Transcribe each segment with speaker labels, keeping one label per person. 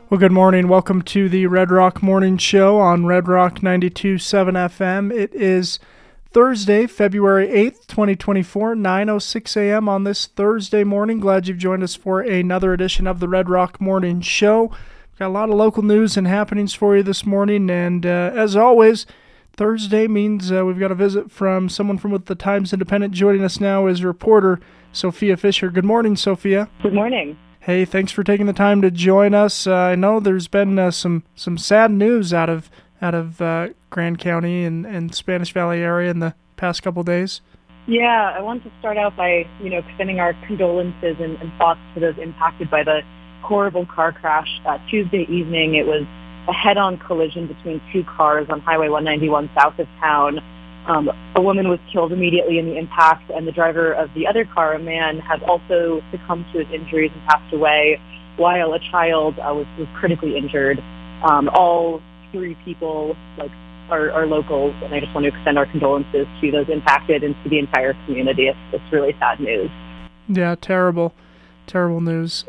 Speaker 1: Well, good morning. Welcome to the Red Rock Morning Show on Red Rock 92.7 FM. It is Thursday, February 8th, 2024, 9:06 a.m. on this Thursday morning. Glad you've joined us for another edition of the Red Rock Morning Show. We've got a lot of local news and happenings for you this morning, and as always, Thursday means we've got a visit from someone from the Times Independent. Joining us now is reporter Sophia Fisher. Good morning, Sophia.
Speaker 2: Good morning.
Speaker 1: Hey, thanks for taking the time to join us. I know there's been some sad news out of Grand County and Spanish Valley area in the past couple days.
Speaker 2: Yeah, I want to start out by extending our condolences and thoughts to those impacted by the horrible car crash Tuesday evening. It was a head-on collision between two cars on Highway 191 south of town. A woman was killed immediately in the impact, and the driver of the other car, a man, had also succumbed to his injuries and passed away, while a child was critically injured. All three people are locals, and I just want to extend our condolences to those impacted and to the entire community. It's really sad news.
Speaker 1: Yeah, terrible news.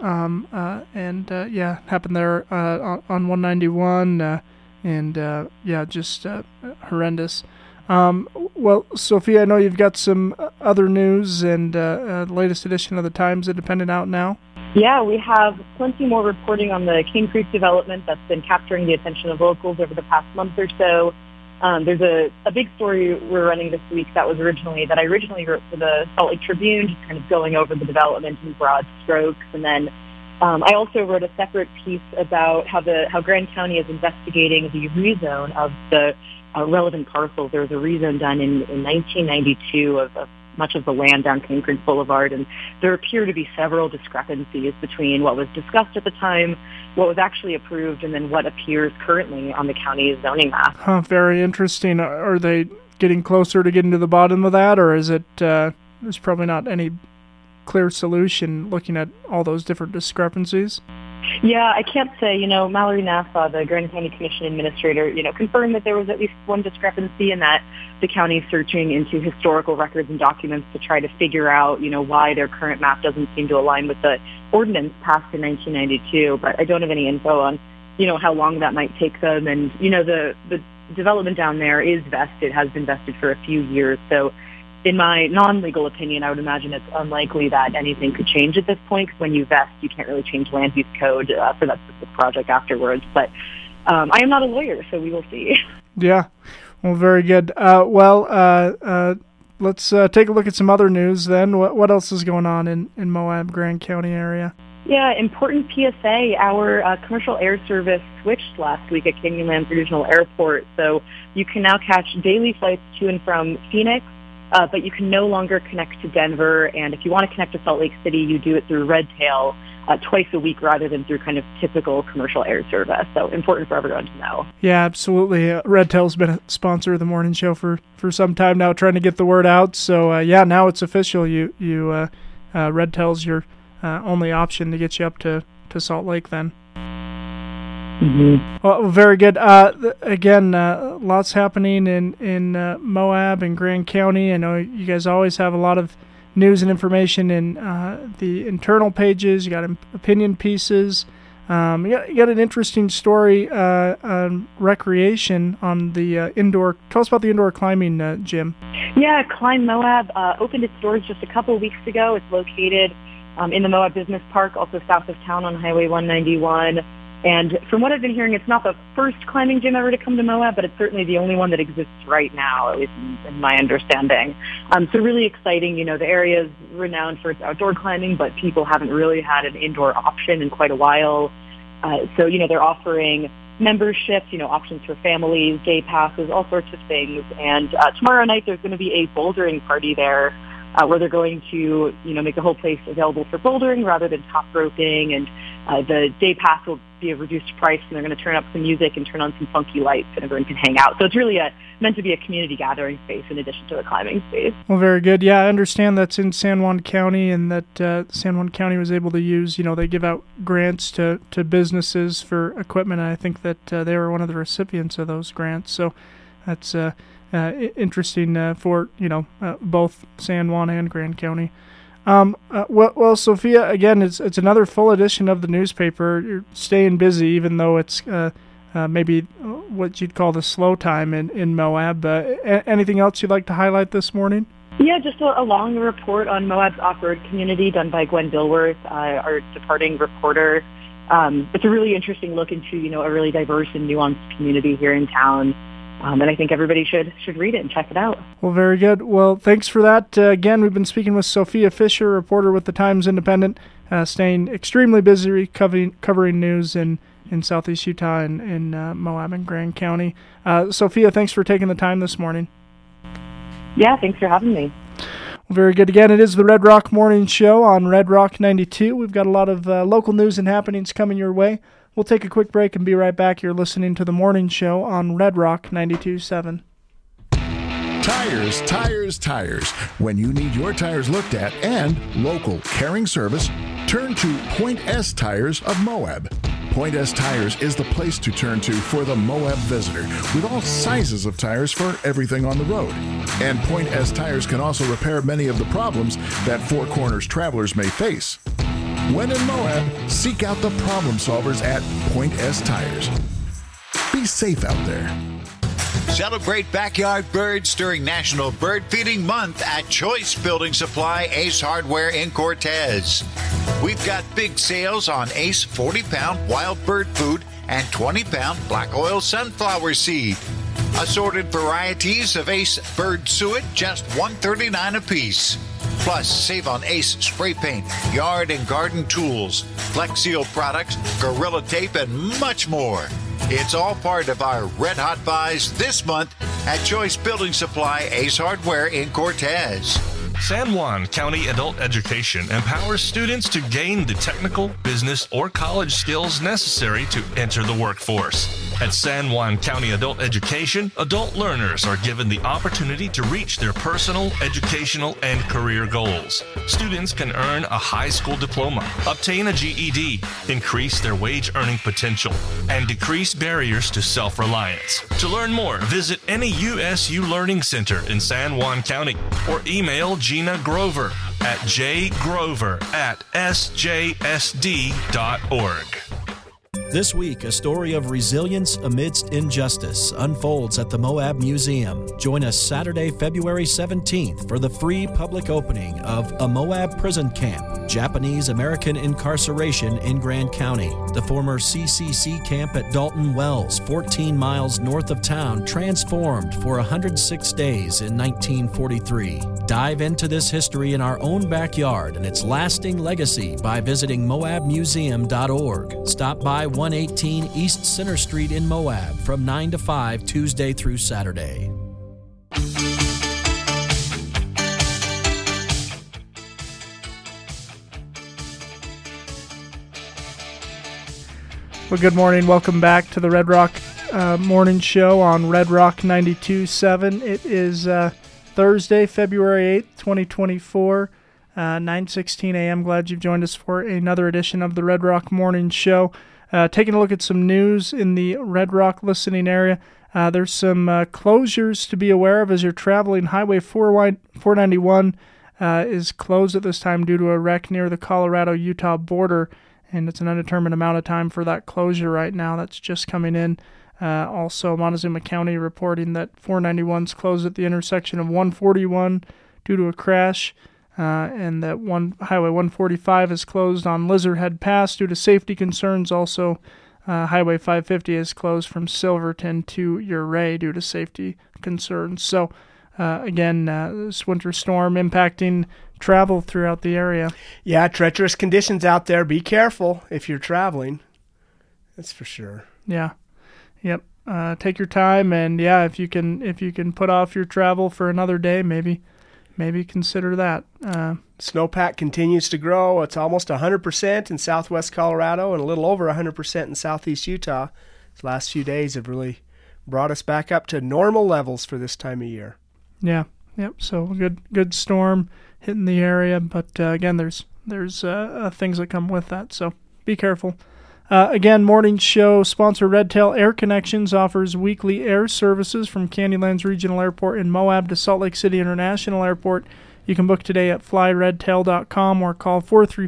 Speaker 1: Happened there on 191, just horrendous. Well, Sophia, I know you've got some other news and the latest edition of the Times Independent out now.
Speaker 2: Yeah, we have plenty more reporting on the King Creek development that's been capturing the attention of locals over the past month or so. There's a big story we're running this week that I originally wrote for the Salt Lake Tribune, just kind of going over the development in broad strokes. And then I also wrote a separate piece about how Grand County is investigating the rezone of the relevant parcels. There was a rezone done in 1992 of much of the land down King Creek Boulevard, and there appear to be several discrepancies between what was discussed at the time, what was actually approved, and then what appears currently on the county's zoning map.
Speaker 1: Very interesting. Are they getting closer to getting to the bottom of that, or is it there's probably not any clear solution looking at all those different discrepancies?
Speaker 2: Yeah, I can't say. Mallory Nassau, the Grand County Commission Administrator, confirmed that there was at least one discrepancy and that the county is searching into historical records and documents to try to figure out, why their current map doesn't seem to align with the ordinance passed in 1992. But I don't have any info on, how long that might take them. And, the development down there is vested, has been vested for a few years. So in my non-legal opinion, I would imagine it's unlikely that anything could change at this point, because when you vest, you can't really change land use code for that specific project afterwards. But I am not a lawyer, so we will see. Yeah,
Speaker 1: well, very good. Let's take a look at some other news then. What else is going on in Moab, Grand County area?
Speaker 2: Yeah, important PSA. Our commercial air service switched last week at Canyonlands Regional Airport, so you can now catch daily flights to and from Phoenix, but you can no longer connect to Denver, and if you want to connect to Salt Lake City, you do it through Redtail twice a week rather than through kind of typical commercial air service. So important for everyone to know.
Speaker 1: Yeah, absolutely. Redtail's been a sponsor of the morning show for some time now, trying to get the word out. So now it's official. Redtail's your only option to get you up to Salt Lake then. Mm-hmm. Well, very good. Again, lots happening in Moab and Grand County. I know you guys always have a lot of news and information in the internal pages. You got opinion pieces. You got an interesting story on recreation on the indoor. Tell us about the indoor climbing gym.
Speaker 2: Yeah, Climb Moab opened its doors just a couple of weeks ago. It's located in the Moab Business Park, also south of town on Highway 191. And from what I've been hearing, it's not the first climbing gym ever to come to Moab, but it's certainly the only one that exists right now, at least in my understanding. So really exciting. The area is renowned for its outdoor climbing, but people haven't really had an indoor option in quite a while. So they're offering memberships, options for families, day passes, all sorts of things. And tomorrow night there's going to be a bouldering party there, where they're going to, make the whole place available for bouldering rather than top roping. And the day pass will be a reduced price, and they're going to turn up some music and turn on some funky lights, and everyone can hang out. So it's really meant to be a community gathering space in addition to a climbing space.
Speaker 1: Well, very good. Yeah, I understand that's in San Juan County, and that San Juan County was able to use, they give out grants to businesses for equipment, and I think that they were one of the recipients of those grants. So that's interesting for both San Juan and Grand County. Well, Sophia, again, it's another full edition of the newspaper. You're staying busy, even though it's maybe what you'd call the slow time in Moab. Anything else you'd like to highlight this morning?
Speaker 2: Yeah, just a long report on Moab's off-road community done by Gwen Dilworth, our departing reporter. It's a really interesting look into, a really diverse and nuanced community here in town. And I think everybody should read it and check it out.
Speaker 1: Well, very good. Well, thanks for that. Again, we've been speaking with Sophia Fisher, reporter with the Times Independent, staying extremely busy covering news in Southeast Utah and in Moab and Grand County. Sophia, thanks for taking the time this morning.
Speaker 2: Yeah, thanks for having me.
Speaker 1: Well, very good. Again, it is the Red Rock Morning Show on Red Rock 92. We've got a lot of local news and happenings coming your way. We'll take a quick break and be right back. You're listening to the Morning Show on Red Rock 92.7.
Speaker 3: Tires, tires, tires. When you need your tires looked at and local caring service, turn to Point S Tires of Moab. Point S Tires is the place to turn to for the Moab visitor, with all sizes of tires for everything on the road. And Point S Tires can also repair many of the problems that Four Corners travelers may face. When in Moab, seek out the problem solvers at Point S Tires. Be safe out there.
Speaker 4: Celebrate backyard birds during National Bird Feeding Month at Choice Building Supply Ace Hardware in Cortez. We've got big sales on Ace 40-pound wild bird food and 20-pound black oil sunflower seed. Assorted varieties of Ace bird suet, just $1.39 a piece. Plus, save on Ace spray paint, yard and garden tools, Flex Seal products, Gorilla Tape, and much more. It's all part of our Red Hot Buys this month at Choice Building Supply Ace Hardware in Cortez.
Speaker 5: San Juan County Adult Education empowers students to gain the technical, business, or college skills necessary to enter the workforce. At San Juan County Adult Education, adult learners are given the opportunity to reach their personal, educational, and career goals. Students can earn a high school diploma, obtain a GED, increase their wage earning potential, and decrease barriers to self-reliance. To learn more, visit any USU Learning Center in San Juan County or email Gina Grover at jgrover@sjsd.org.
Speaker 6: This week, a story of resilience amidst injustice unfolds at the Moab Museum. Join us Saturday, February 17th for the free public opening of A Moab Prison Camp, Japanese-American Incarceration in Grand County. The former CCC camp at Dalton Wells, 14 miles north of town, transformed for 106 days in 1943. Dive into this history in our own backyard and its lasting legacy by visiting moabmuseum.org. Stop by 118 East Center Street in Moab from 9 to 5 Tuesday through Saturday.
Speaker 1: Well, good morning. Welcome back to the Red Rock Morning Show on Red Rock 92.7. It is Thursday, February 8th, 2024, 9:16 a.m. Glad you've joined us for another edition of the Red Rock Morning Show. Taking a look at some news in the Red Rock listening area. There's some closures to be aware of as you're traveling. Highway 491 is closed at this time due to a wreck near the Colorado-Utah border, and it's an undetermined amount of time for that closure right now. That's just coming in. Also, Montezuma County reporting that 491's closed at the intersection of 141 due to a crash, and that Highway 145 is closed on Lizard Head Pass due to safety concerns. Also, Highway 550 is closed from Silverton to Ouray due to safety concerns. So, again, this winter storm impacting travel throughout the area.
Speaker 7: Yeah, treacherous conditions out there. Be careful if you're traveling. That's for sure.
Speaker 1: Yeah. Yep. Take your time, and yeah, if you can put off your travel for another day, maybe consider that.
Speaker 7: Snowpack continues to grow. It's almost 100% in southwest Colorado and a little over 100% in southeast Utah. These last few days have really brought us back up to normal levels for this time of year.
Speaker 1: Yeah. Yep. So good storm hitting the area, but again, there's things that come with that. So be careful. Again, morning show sponsor Redtail Air Connections offers weekly air services from Candylands Regional Airport in Moab to Salt Lake City International Airport. You can book today at flyredtail.com or call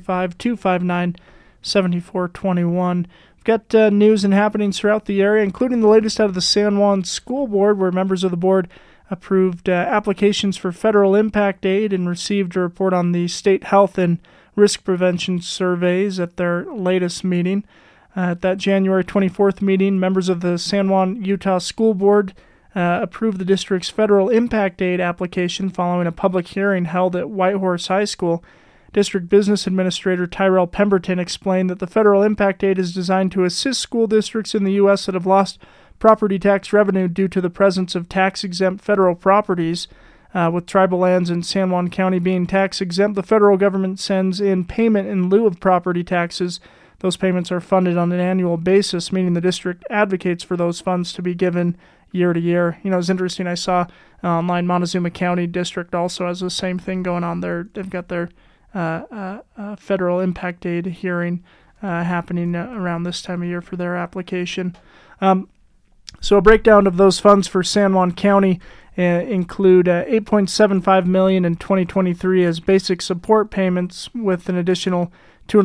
Speaker 1: 435-259-7421. We've got news and happenings throughout the area, including the latest out of the San Juan School Board, where members of the board approved applications for federal impact aid and received a report on the state health and risk prevention surveys at their latest meeting. At that January 24th meeting, members of the San Juan, Utah School Board approved the district's federal impact aid application following a public hearing held at Whitehorse High School. District Business Administrator Tyrell Pemberton explained that the federal impact aid is designed to assist school districts in the U.S. that have lost property tax revenue due to the presence of tax-exempt federal properties. With tribal lands in San Juan County being tax-exempt, the federal government sends in payment in lieu of property taxes. Those payments are funded on an annual basis, meaning the district advocates for those funds to be given year to year. You know, it's interesting. I saw online Montezuma County District also has the same thing going on there. They've got their federal impact aid hearing happening around this time of year for their application. So a breakdown of those funds for San Juan County include $8.75 million in 2023 as basic support payments, with an additional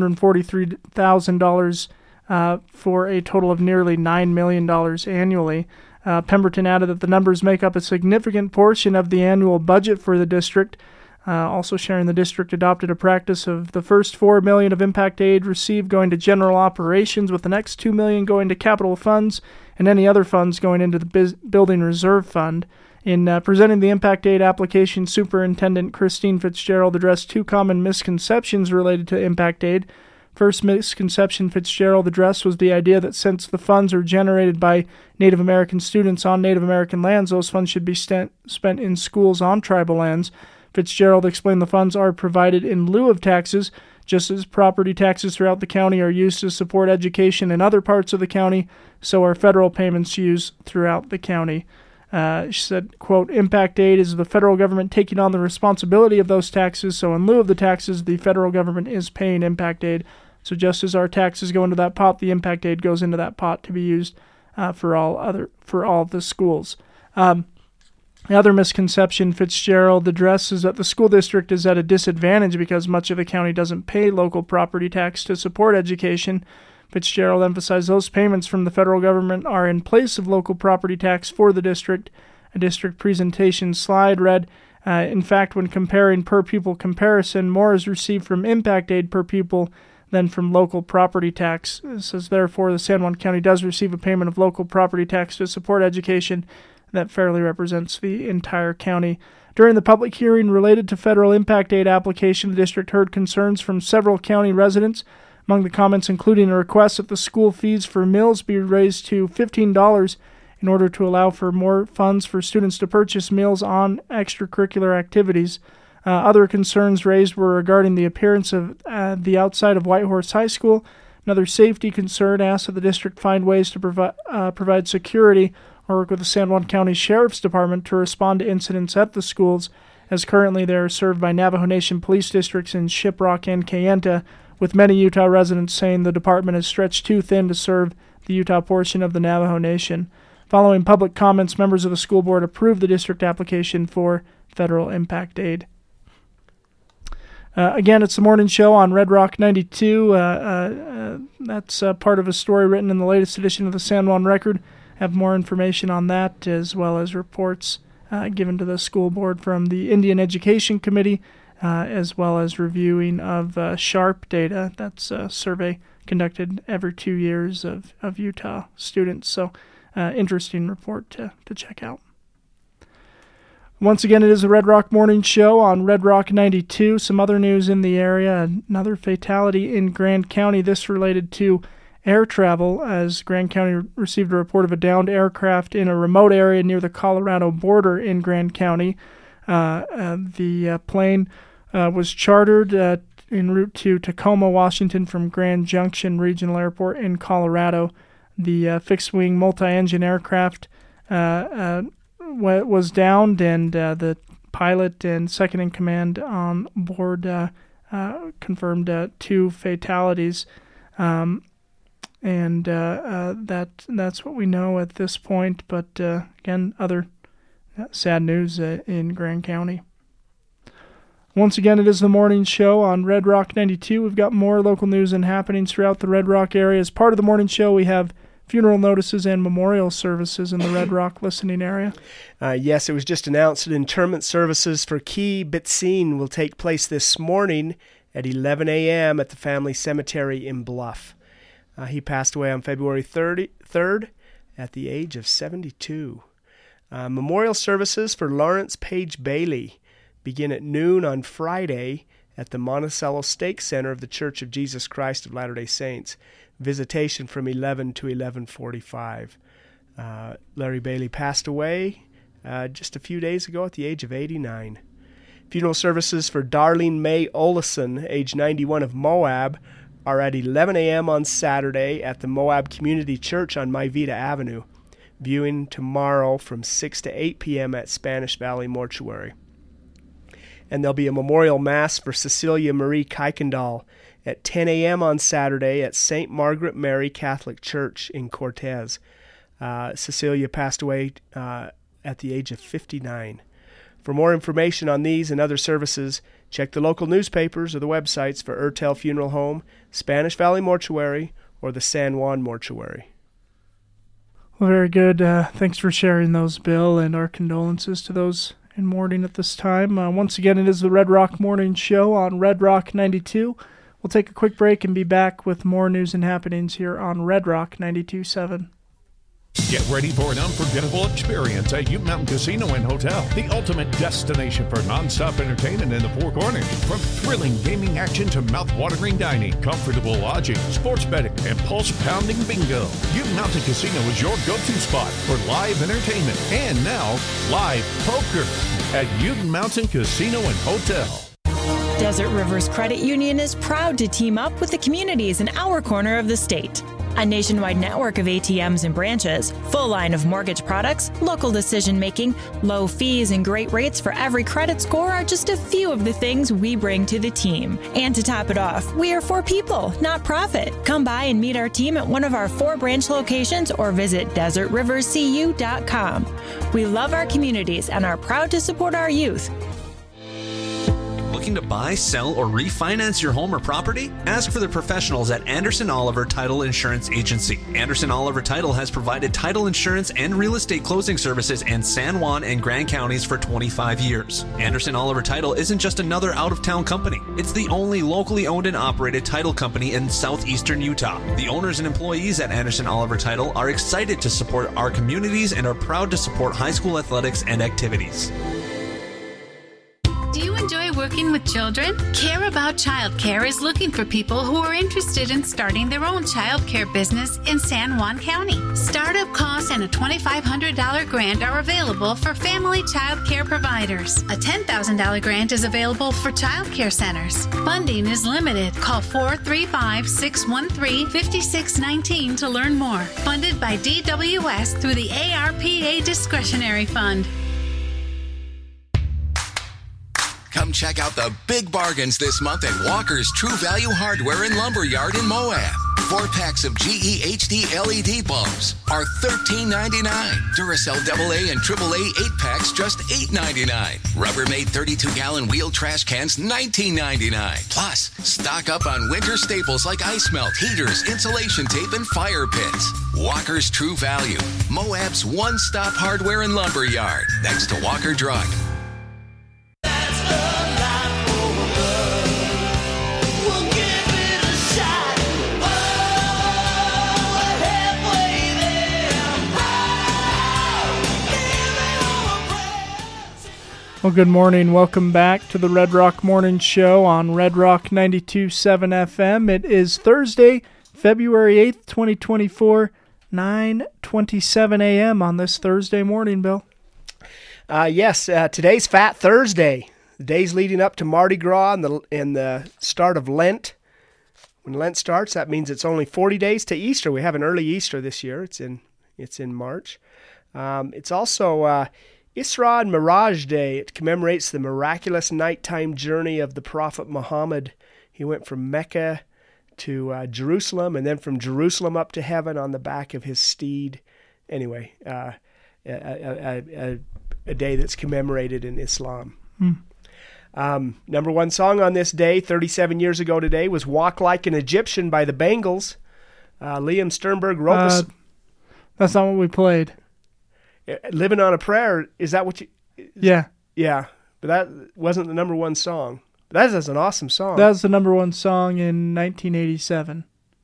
Speaker 1: $243,000 for a total of nearly $9 million annually. Pemberton added that the numbers make up a significant portion of the annual budget for the district. Also sharing the district adopted a practice of the first $4 million of impact aid received going to general operations, with the next $2 million going to capital funds and any other funds going into the building reserve fund. In presenting the impact aid application, Superintendent Christine Fitzgerald addressed two common misconceptions related to impact aid. First misconception Fitzgerald addressed was the idea that since the funds are generated by Native American students on Native American lands, those funds should be spent in schools on tribal lands. Fitzgerald explained the funds are provided in lieu of taxes, just as property taxes throughout the county are used to support education in other parts of the county, so are federal payments used throughout the county. She said, quote, impact aid is the federal government taking on the responsibility of those taxes, so in lieu of the taxes, the federal government is paying impact aid. So just as our taxes go into that pot, the impact aid goes into that pot to be used for all of the schools. The other misconception Fitzgerald addressed is that the school district is at a disadvantage because much of the county doesn't pay local property tax to support education. Fitzgerald emphasized those payments from the federal government are in place of local property tax for the district. A district presentation slide read, in fact, when comparing per-pupil comparison, more is received from impact aid per pupil than from local property tax. It says, therefore, the San Juan County does receive a payment of local property tax to support education that fairly represents the entire county. During the public hearing related to federal impact aid application, the district heard concerns from several county residents. Among the comments including a request that the school fees for meals be raised to $15 in order to allow for more funds for students to purchase meals on extracurricular activities. Other concerns raised were regarding the appearance of the outside of Whitehorse High School. Another safety concern asked that the district find ways to provide security or work with the San Juan County Sheriff's Department to respond to incidents at the schools, as currently they are served by Navajo Nation police districts in Shiprock and Kayenta, with many Utah residents saying the department is stretched too thin to serve the Utah portion of the Navajo Nation. Following public comments, members of the school board approved the district application for federal impact aid. Again, it's the morning show on Red Rock 92. That's part of a story written in the latest edition of the San Juan Record. Have more information on that, as well as reports given to the school board from the Indian Education Committee, as well as reviewing of SHARP data. That's a survey conducted every 2 years of Utah students. So interesting report to check out. Once again, it is a Red Rock Morning Show on Red Rock 92. Some other news in the area. Another fatality in Grand County. This related to air travel, as Grand County received a report of a downed aircraft in a remote area near the Colorado border in Grand County. The plane was chartered en route to Tacoma, Washington from Grand Junction Regional Airport in Colorado. The fixed-wing multi-engine aircraft was downed, and the pilot and second-in-command on board confirmed 2 fatalities. And that's what we know at this point. But again, other sad news in Grand County. Once again, it is the morning show on Red Rock 92. We've got more local news and happenings throughout the Red Rock area. As part of the morning show, we have funeral notices and memorial services in the Red Rock listening area.
Speaker 7: Yes, it was just announced that interment services for Key Bitzine will take place this morning at 11 a.m. at the family cemetery in Bluff. He passed away on February 3rd at the age of 72. Memorial services for Lawrence Page Bailey begin at noon on Friday at the Monticello Stake Center of the Church of Jesus Christ of Latter-day Saints. Visitation from 11 to 11:45. Larry Bailey passed away just a few days ago at the age of 89. Funeral services for Darlene May Olison, age 91 of Moab, are at 11 a.m. on Saturday at the Moab Community Church on Myvita Avenue. Viewing tomorrow from 6 to 8 p.m. at Spanish Valley Mortuary. And there'll be a memorial mass for Cecilia Marie Kuykendall at 10 a.m. on Saturday at St. Margaret Mary Catholic Church in Cortez. Cecilia passed away at the age of 59. For more information on these and other services, check the local newspapers or the websites for Ertel Funeral Home, Spanish Valley Mortuary, or the San Juan Mortuary.
Speaker 1: Well, very good. Thanks for sharing those, Bill, and our condolences to those in mourning at this time. Once again, it is the Red Rock Morning Show on Red Rock 92. We'll take a quick break and be back with more news and happenings here on Red Rock 92.7.
Speaker 8: Get ready for an unforgettable experience at Ute Mountain Casino and Hotel, the ultimate destination for non-stop entertainment in the Four Corners. From thrilling gaming action to mouth-watering dining, comfortable lodging, sports betting, and pulse-pounding bingo, Ute Mountain Casino is your go-to spot for live entertainment and now live poker at Ute Mountain Casino and Hotel.
Speaker 9: Desert Rivers Credit Union is proud to team up with the communities in our corner of the state. A nationwide network of ATMs and branches, full line of mortgage products, local decision-making, low fees, and great rates for every credit score are just a few of the things we bring to the team. And to top it off, we are for people, not profit. Come by and meet our team at one of our 4 branch locations or visit desertriverscu.com. We love our communities and are proud to support our youth.
Speaker 10: Looking to buy, sell, or refinance your home or property? Ask for the professionals at Anderson Oliver Title Insurance Agency. Anderson Oliver Title has provided title insurance and real estate closing services in San Juan and Grand counties for 25 years. Anderson Oliver Title isn't just another out-of-town company. It's the only locally owned and operated title company in southeastern Utah. The owners and employees at Anderson Oliver Title are excited to support our communities and are proud to support high school athletics and activities.
Speaker 11: Do you enjoy working with children? Care About Childcare is looking for people who are interested in starting their own childcare business in San Juan County. Startup costs and a $2,500 grant are available for family childcare providers. A $10,000 grant is available for childcare centers. Funding is limited. Call 435-613-5619 to learn more. Funded by DWS through the ARPA Discretionary Fund.
Speaker 12: Come check out the big bargains this month at Walker's True Value Hardware and Lumberyard in Moab. 4 packs of GE HD LED bulbs are $13.99. Duracell AA and AAA 8-packs just $8.99. Rubbermaid 32-gallon wheel trash cans $19.99. Plus, stock up on winter staples like ice melt, heaters, insulation tape, and fire pits. Walker's True Value, Moab's one-stop hardware and lumberyard, next to Walker Drug.
Speaker 1: Well, good morning. Welcome back to the Red Rock Morning Show on Red Rock 92.7 FM. It is Thursday, February 8th, 2024, 9:27 a.m. on this Thursday morning, Bill.
Speaker 7: Yes, today's Fat Thursday. The days leading up to Mardi Gras and the start of Lent. When Lent starts, that means it's only 40 days to Easter. We have an early Easter this year. It's in March. It's also Isra and Miraj Day. It commemorates the miraculous nighttime journey of the Prophet Muhammad. He went from Mecca to Jerusalem, and then from Jerusalem up to heaven on the back of his steed. Anyway, a day that's commemorated in Islam. Number one song on this day, 37 years ago today, was Walk Like an Egyptian by the Bangles. Liam Sternberg wrote this.
Speaker 1: That's not what we played.
Speaker 7: Living on a Prayer, is that what you...
Speaker 1: Yeah.
Speaker 7: Yeah, but that wasn't the number one song. That is an awesome song.
Speaker 1: That was the number one song in 1987.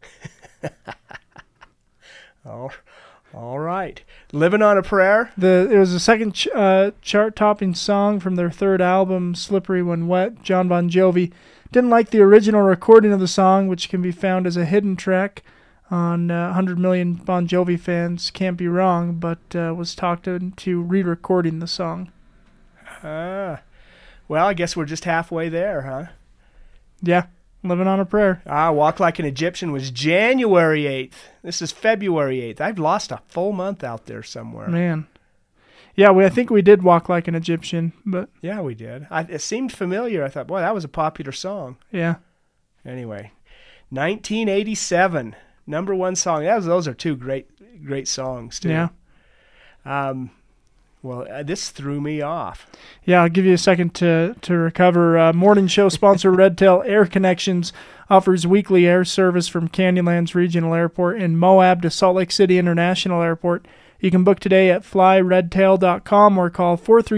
Speaker 7: All right. Living on a Prayer.
Speaker 1: It was the second chart-topping song from their third album, Slippery When Wet. John Bon Jovi didn't like the original recording of the song, which can be found as a hidden track on 100 Million Bon Jovi Fans Can't Be Wrong, but was talked into re-recording the song.
Speaker 7: Well, I guess we're just halfway there, huh?
Speaker 1: Yeah. Living on a Prayer.
Speaker 7: Walk Like an Egyptian was January 8th. This is February 8th. I've lost a full month out there somewhere.
Speaker 1: Man. Yeah, I think we did Walk Like an Egyptian, but...
Speaker 7: Yeah, we did. It seemed familiar. I thought, boy, that was a popular song.
Speaker 1: Yeah.
Speaker 7: Anyway, 1987, number one song. Those are two great songs, too.
Speaker 1: Yeah.
Speaker 7: Well, this threw me off.
Speaker 1: Yeah, I'll give you a second to recover. Morning show sponsor Redtail Air Connections offers weekly air service from Canyonlands Regional Airport in Moab to Salt Lake City International Airport. You can book today at flyredtail.com or call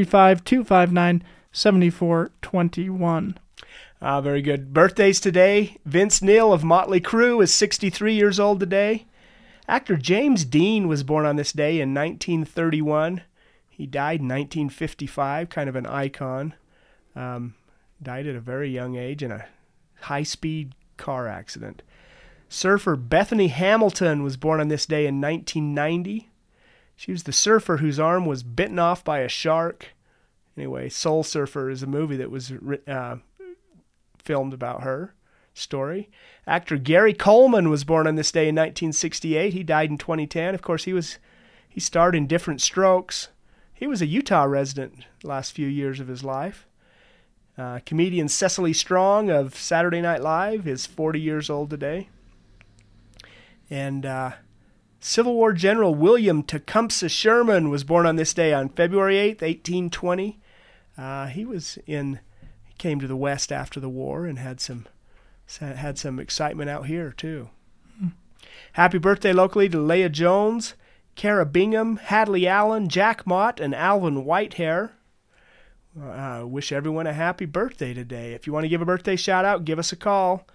Speaker 1: 435-259-7421.
Speaker 7: Very good. Birthdays today. Vince Neil of Motley Crue is 63 years old today. Actor James Dean was born on this day in 1931. He died in 1955, kind of an icon. Died at a very young age in a high-speed car accident. Surfer Bethany Hamilton was born on this day in 1990. She was the surfer whose arm was bitten off by a shark. Anyway, Soul Surfer is a movie that was filmed about her story. Actor Gary Coleman was born on this day in 1968. He died in 2010. Of course, he starred in Different Strokes. He was a Utah resident the last few years of his life. Comedian Cecily Strong of Saturday Night Live is 40 years old today. And Civil War General William Tecumseh Sherman was born on this day on February 8th, 1820. He came to the West after the war and had some excitement out here too. Happy birthday locally to Leah Jones, Kara Bingham, Hadley Allen, Jack Mott, and Alvin Whitehair. Wish everyone a happy birthday today. If you want to give a birthday shout-out, give us a call,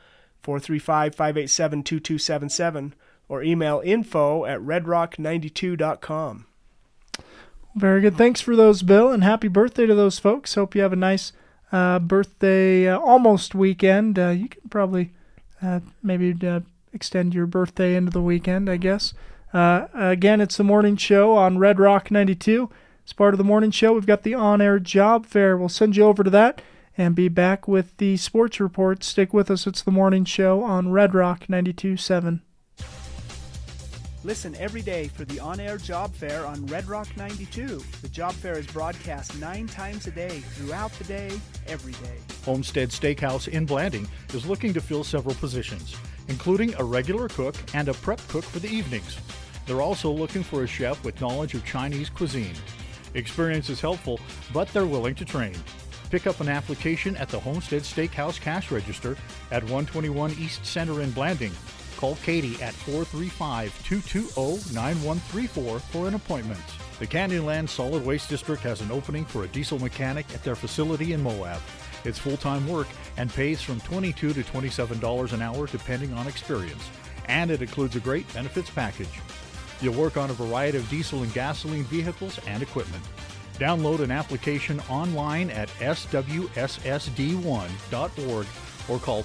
Speaker 7: 435-587-2277, or email info@redrock92.com.
Speaker 1: Very good. Thanks for those, Bill, and happy birthday to those folks. Hope you have a nice birthday almost weekend. You can probably maybe extend your birthday into the weekend, I guess. Again, it's the morning show on Red Rock 92. As part of the morning show, we've got the on-air job fair. We'll send you over to that and be back with the sports report. Stick with us. It's the morning show on Red Rock 92.7.
Speaker 7: Listen every day for the on-air job fair on Red Rock 92. The job fair is broadcast 9 times a day, throughout the day, every day.
Speaker 13: Homestead Steakhouse in Blanding is looking to fill several positions, including a regular cook and a prep cook for the evenings. They're also looking for a chef with knowledge of Chinese cuisine. Experience is helpful, but they're willing to train. Pick up an application at the Homestead Steakhouse cash register at 121 East Center in Blanding. Call Katie at 435-220-9134 for an appointment. The Canyonlands Solid Waste District has an opening for a diesel mechanic at their facility in Moab. It's full-time work and pays from $22 to $27 an hour depending on experience. And it includes a great benefits package. You'll work on a variety of diesel and gasoline vehicles and equipment. Download an application online at swssd1.org or call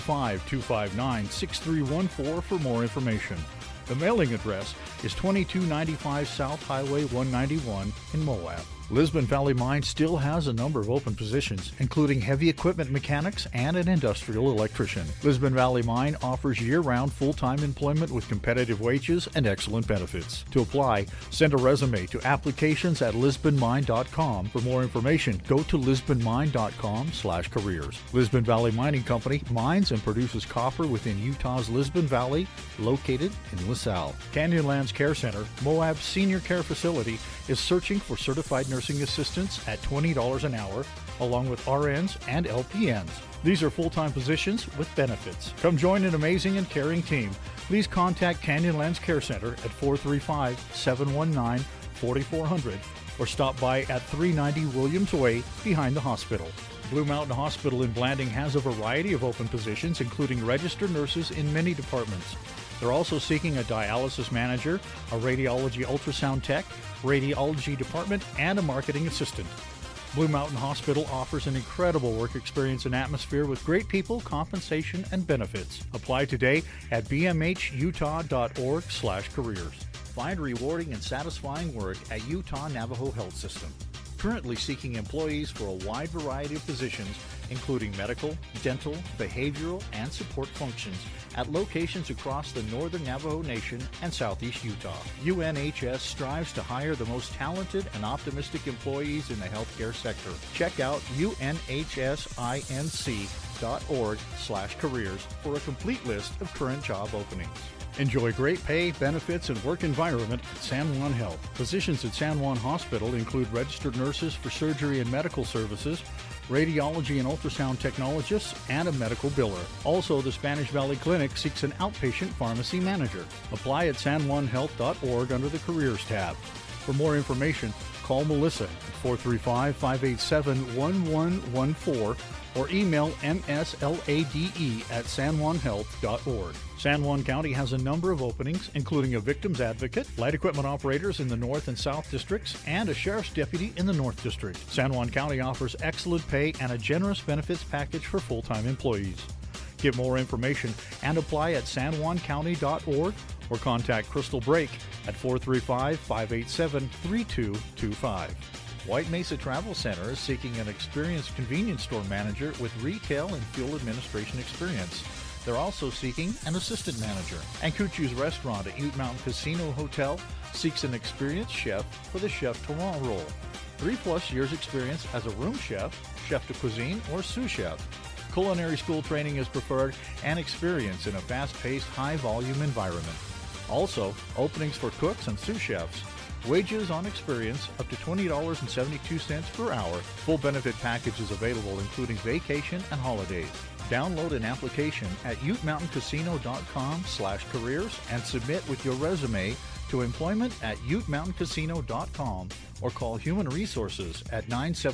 Speaker 13: 435-259-6314 for more information. The mailing address is 2295 South Highway 191 in Moab. Lisbon Valley Mine still has a number of open positions, including heavy equipment mechanics and an industrial electrician. Lisbon Valley Mine offers year-round full-time employment with competitive wages and excellent benefits. To apply, send a resume to applications@lisbonmine.com. For more information, go to lisbonmine.com/careers. Lisbon Valley Mining Company mines and produces copper within Utah's Lisbon Valley, located in LaSalle. Canyonlands Care Center, Moab's senior care facility, is searching for certified nursing assistants at $20 an hour along with RNs and LPNs. These are full-time positions with benefits. Come join an amazing and caring team. Please contact Canyonlands Care Center at 435-719-4400 or stop by at 390 Williams Way behind the hospital. Blue Mountain Hospital in Blanding has a variety of open positions, including registered nurses in many departments. They're also seeking a dialysis manager, a radiology ultrasound tech, radiology department, and a marketing assistant. Blue Mountain Hospital offers an incredible work experience and atmosphere with great people, compensation, and benefits. Apply today at bmhutah.org/careers. Find rewarding and satisfying work at Utah Navajo Health System. Currently seeking employees for a wide variety of positions, including medical, dental, behavioral, and support functions at locations across the northern Navajo Nation and southeast Utah. UNHS strives to hire the most talented and optimistic employees in the healthcare sector. Check out unhsinc.org/careers for a complete list of current job openings. Enjoy great pay, benefits, and work environment at San Juan Health. Positions at San Juan Hospital include registered nurses for surgery and medical services, radiology and ultrasound technologists, and a medical biller. Also, the Spanish Valley Clinic seeks an outpatient pharmacy manager. Apply at sanjuanhealth.org under the Careers tab. For more information, call Melissa at 435-587-1114 or email mslade@sanjuanhealth.org. San Juan County has a number of openings, including a victim's advocate, light equipment operators in the North and South Districts, and a sheriff's deputy in the North District. San Juan County offers excellent pay and a generous benefits package for full-time employees. Get more information and apply at sanjuancounty.org or contact Crystal Brake at 435-587-3225. White Mesa Travel Center is seeking an experienced convenience store manager with retail and fuel administration experience. They're also seeking an assistant manager. And Cucci's Restaurant at Ute Mountain Casino Hotel seeks an experienced chef for the chef Tourant role. 3+ years experience as a room chef, chef de cuisine, or sous chef. Culinary school training is preferred and experience in a fast-paced, high-volume environment. Also, openings for cooks and sous chefs. Wages on experience up to $20.72 per hour. Full benefit package is available, including vacation and holidays. Download an application at utemountaincasino.com/careers and submit with your resume to employment@utemountaincasino.com or call Human Resources at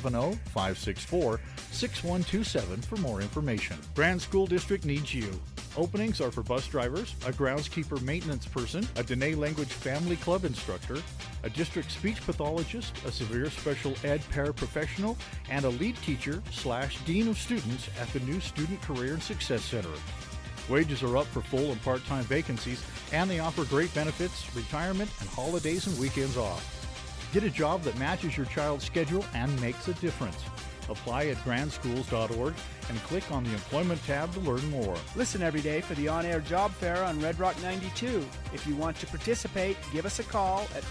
Speaker 13: 970-564-6127 for more information. Grand School District needs you. Openings are for bus drivers, a groundskeeper maintenance person, a Dene Language Family Club instructor, a district speech pathologist, a severe special ed paraprofessional, and a lead teacher/dean of students at the new Student Career and Success Center. Wages are up for full and part-time vacancies, and they offer great benefits, retirement, and holidays and weekends off. Get a job that matches your child's schedule and makes a difference. Apply at grandschools.org and click on the Employment tab to learn more.
Speaker 7: Listen every day for the on-air job fair on Red Rock 92. If you want to participate, give us a call at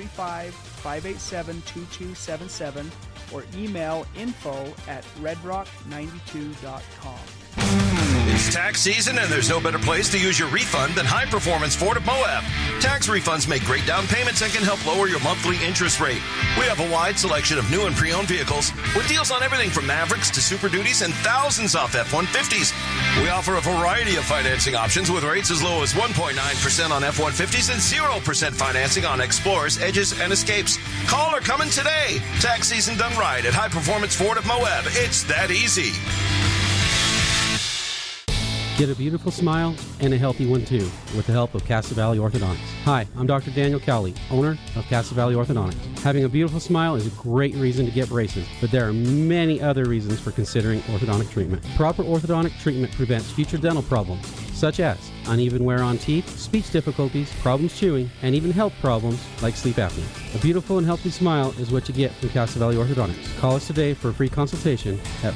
Speaker 7: 435-587-2277 or email info@redrock92.com.
Speaker 14: It's tax season and there's no better place to use your refund than High Performance Ford of Moab. Tax refunds make great down payments and can help lower your monthly interest rate. We have a wide selection of new and pre-owned vehicles with deals on everything from Mavericks to Super Duties and thousands off F-150s. We offer a variety of financing options with rates as low as 1.9% on F-150s and 0% financing on Explorers, Edges, and Escapes. Call or come in today. Tax season done right at High Performance Ford of Moab. It's that easy.
Speaker 15: Get a beautiful smile and a healthy one too with the help of Casa Valley Orthodontics. Hi, I'm Dr. Daniel Cowley, owner of Casa Valley Orthodontics. Having a beautiful smile is a great reason to get braces, but there are many other reasons for considering orthodontic treatment. Proper orthodontic treatment prevents future dental problems, such as uneven wear on teeth, speech difficulties, problems chewing, and even health problems like sleep apnea. A beautiful and healthy smile is what you get from Casa Valley Orthodontics. Call us today for a free consultation at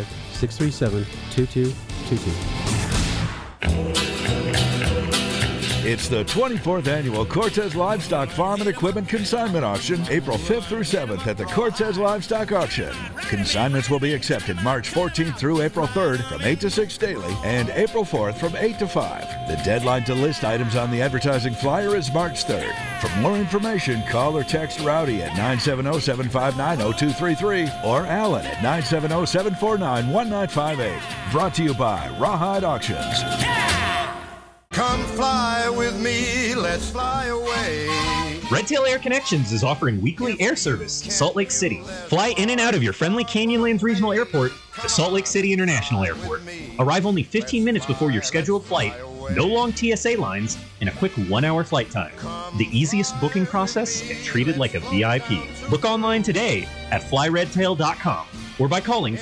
Speaker 15: 435-637-2222.
Speaker 16: It's the 24th Annual Cortez Livestock Farm and Equipment Consignment Auction, April 5th through 7th at the Cortez Livestock Auction. Consignments will be accepted March 14th through April 3rd from 8 to 6 daily and April 4th from 8 to 5. The deadline to list items on the advertising flyer is March 3rd. For more information, call or text Rowdy at 970-759-0233 or Alan at 970-749-1958. Brought to you by Rawhide Auctions.
Speaker 17: Come fly with me, let's fly away.
Speaker 18: Redtail Air Connections is offering weekly air service to Salt Lake City. Fly in and out of your friendly Canyonlands Regional Airport to Salt Lake City International Airport. Arrive only 15 minutes before your scheduled flight, no long TSA lines, and a quick 1-hour flight time. The easiest booking process and treated like a VIP. Book online today at flyredtail.com or by calling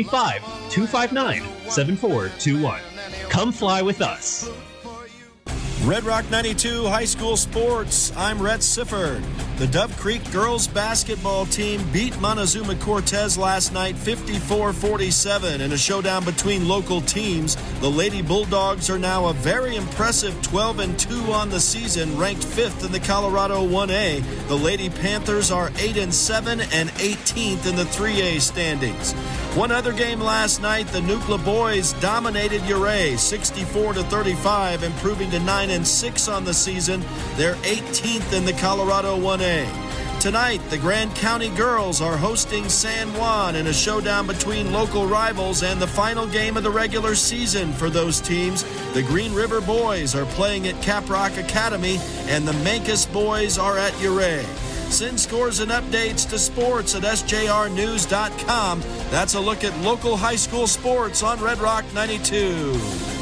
Speaker 18: 435-259-7421. Come fly with us.
Speaker 6: Red Rock 92 High School Sports. I'm Rhett Sifford. The Dove Creek girls basketball team beat Montezuma Cortez last night 54-47 in a showdown between local teams. The Lady Bulldogs are now a very impressive 12-2 on the season, ranked 5th in the Colorado 1A. The Lady Panthers are 8-7 and 18th in the 3A standings. One other game last night, the Nucla boys dominated Ouray 64-35, improving to 9-6 on the season. They're 18th in the Colorado 1A. Tonight, the Grand County girls are hosting San Juan in a showdown between local rivals and the final game of the regular season for those teams. The Green River boys are playing at Caprock Academy, and the Mancos boys are at Ouray. Send scores and updates to sports at sjrnews.com. That's a look at local high school sports on Red Rock 92.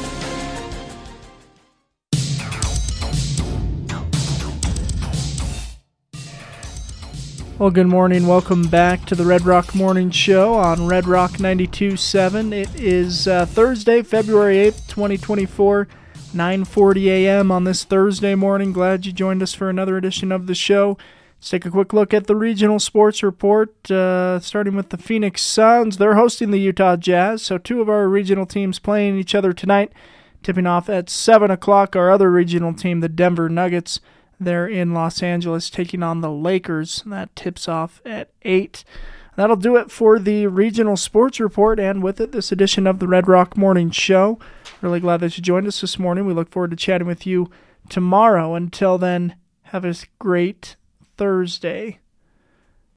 Speaker 1: Well, good morning. Welcome back to the Red Rock Morning Show on Red Rock 92.7. It is Thursday, February 8th, 2024, 9:40 a.m. on this Thursday morning. Glad you joined us for another edition of the show. Let's take a quick look at the regional sports report, starting with the Phoenix Suns. They're hosting the Utah Jazz, so two of our regional teams playing each other tonight. Tipping off at 7 o'clock, our other regional team, the Denver Nuggets, they're in Los Angeles taking on the Lakers. That tips off at 8. That'll do it for the regional sports report, and with it, this edition of the Red Rock Morning Show. Really glad that you joined us this morning. We look forward to chatting with you tomorrow. Until then, have a great Thursday.